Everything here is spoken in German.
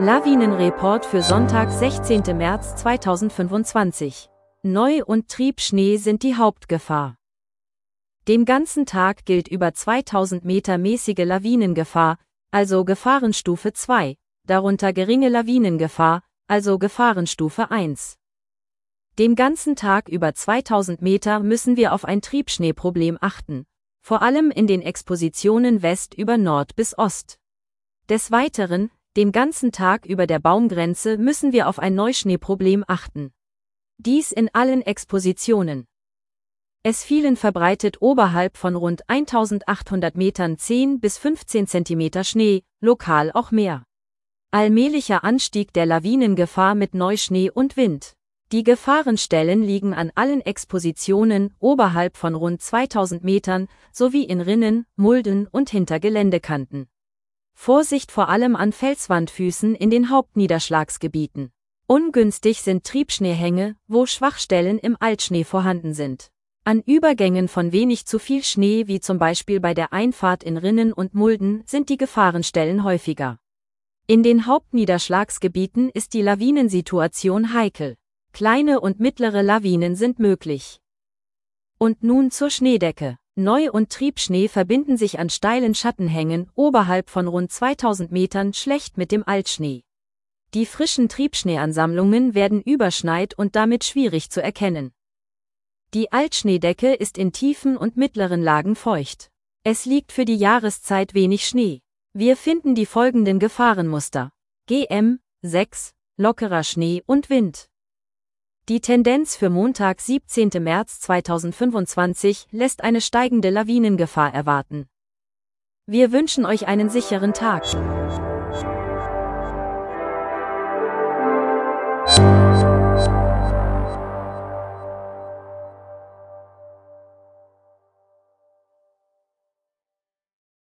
Lawinenreport für Sonntag, 16. März 2025. Neu- und Triebschnee sind die Hauptgefahr. Den ganzen Tag gilt über 2000 Meter mäßige Lawinengefahr, also Gefahrenstufe 2, darunter geringe Lawinengefahr, also Gefahrenstufe 1. Den ganzen Tag über 2000 Meter müssen wir auf ein Triebschneeproblem achten, vor allem in den Expositionen West über Nord bis Ost. Des Weiteren, den ganzen Tag über der Baumgrenze müssen wir auf ein Neuschneeproblem achten. Dies in allen Expositionen. Es fielen verbreitet oberhalb von rund 1800 Metern 10 bis 15 Zentimeter Schnee, lokal auch mehr. Allmählicher Anstieg der Lawinengefahr mit Neuschnee und Wind. Die Gefahrenstellen liegen an allen Expositionen oberhalb von rund 2000 Metern sowie in Rinnen, Mulden und hinter Geländekanten. Vorsicht vor allem an Felswandfüßen in den Hauptniederschlagsgebieten. Ungünstig sind Triebschneehänge, wo Schwachstellen im Altschnee vorhanden sind. An Übergängen von wenig zu viel Schnee wie zum Beispiel bei der Einfahrt in Rinnen und Mulden sind die Gefahrenstellen häufiger. In den Hauptniederschlagsgebieten ist die Lawinensituation heikel. Kleine und mittlere Lawinen sind möglich. Und nun zur Schneedecke. Neu- und Triebschnee verbinden sich an steilen Schattenhängen oberhalb von rund 2000 Metern schlecht mit dem Altschnee. Die frischen Triebschneeansammlungen werden überschneit und damit schwierig zu erkennen. Die Altschneedecke ist in tiefen und mittleren Lagen feucht. Es liegt für die Jahreszeit wenig Schnee. Wir finden die folgenden Gefahrenmuster: GM 6, lockerer Schnee und Wind. Die Tendenz für Montag, 17. März 2025 lässt eine steigende Lawinengefahr erwarten. Wir wünschen euch einen sicheren Tag.